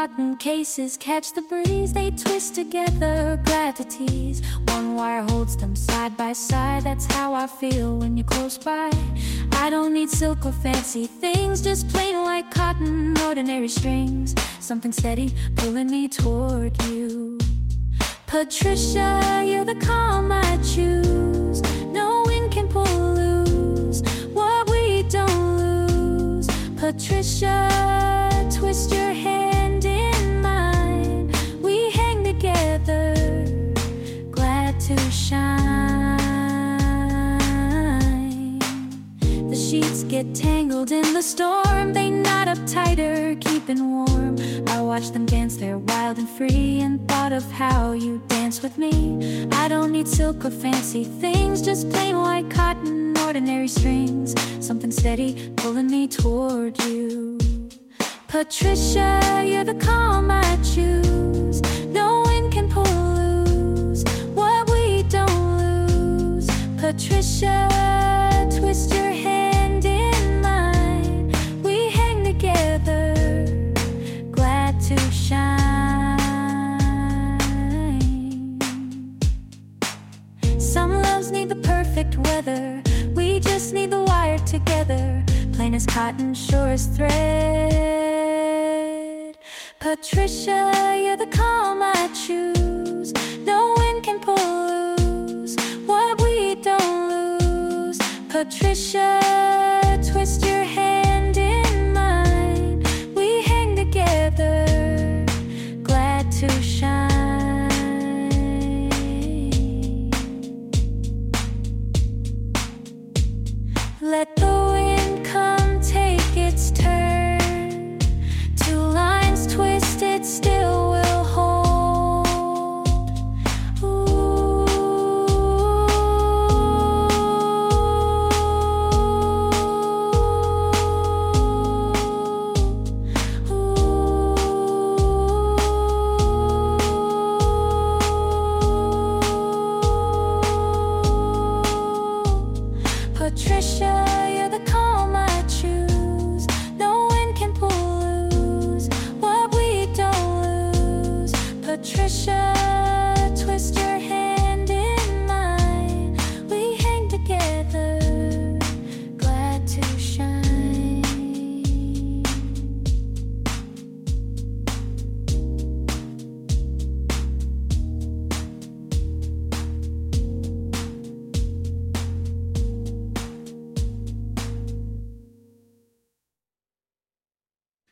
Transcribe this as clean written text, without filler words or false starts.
cotton cases catch the breeze. They twist together, glad to tease. One wire holds them side by side. That's how I feel when you're close by. I don't need silk or fancy things, just plain white cotton, ordinary strings. Something steady pulling me toward you. Patricia, you're the calm I choose. No wind can pull loose what we don't lose. Patricia, twist your hand in mine. We hang together, glad to shine. The sheets get tangled in the storm. They knot up tighter, keeping warm. I watch them dance, they're wild and free, and thought of how you dance with me. I don't need silk or fancy things, just plain white cotton, ordinary strings. Something steady pulling me toward you. Patricia, you're the calm I choose. No wind can pull loose what we don't lose. Patricia, twist your hand in mine. We hang together, glad to shine. Some loves need the perfect weather. We just need the wire together, plain as cotton, sure as thread. Patricia, you're the calm I choose. No wind can pull loose what we don't lose. Patricia, twist your hand in mine. We hang together, glad to shine. Let the wind come take its turn. Two lines twisted still will hold. Ooh. Patricia, you're the calm I choose. No wind can pull loose what we don't lose. Patricia,